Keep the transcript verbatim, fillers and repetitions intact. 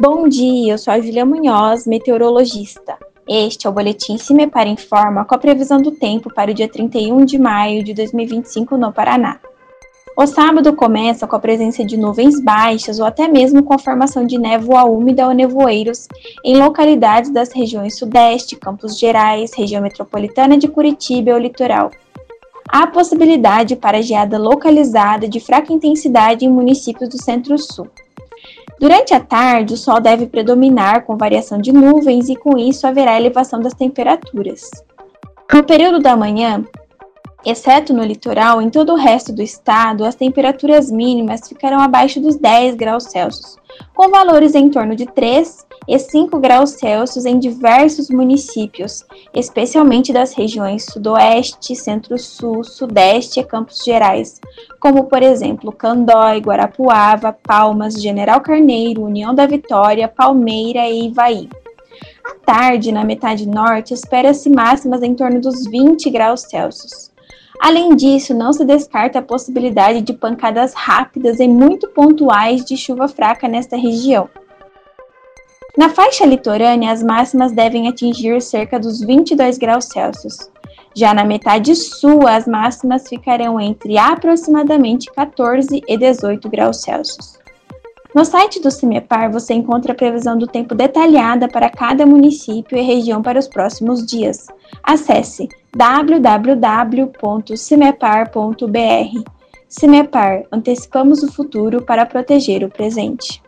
Bom dia, eu sou a Júlia Munhoz, meteorologista. Este é o Boletim CIMEPAR Informa com a previsão do tempo para o dia trinta e um de maio de dois mil e vinte e cinco no Paraná. O sábado começa com a presença de nuvens baixas ou até mesmo com a formação de névoa úmida ou nevoeiros em localidades das regiões Sudeste, Campos Gerais, região metropolitana de Curitiba e o litoral. Há possibilidade para geada localizada de fraca intensidade em municípios do Centro-Sul. Durante a tarde, o sol deve predominar com variação de nuvens e com isso haverá elevação das temperaturas. No período da manhã, exceto no litoral, em todo o resto do estado, as temperaturas mínimas ficarão abaixo dos dez graus Celsius, com valores em torno de três e cinco graus Celsius em diversos municípios, especialmente das regiões Sudoeste, Centro-Sul, Sudeste e Campos Gerais, como, por exemplo, Candói, Guarapuava, Palmas, General Carneiro, União da Vitória, Palmeira e Ivaí. À tarde, na metade norte, espera-se máximas em torno dos vinte graus Celsius. Além disso, não se descarta a possibilidade de pancadas rápidas e muito pontuais de chuva fraca nesta região. Na faixa litorânea, as máximas devem atingir cerca dos vinte e dois graus Celsius. Já na metade sul, as máximas ficarão entre aproximadamente quatorze e dezoito graus Celsius. No site do CIMEPAR você encontra a previsão do tempo detalhada para cada município e região para os próximos dias. Acesse w w w ponto cimepar ponto b r. CIMEPAR, antecipamos o futuro para proteger o presente.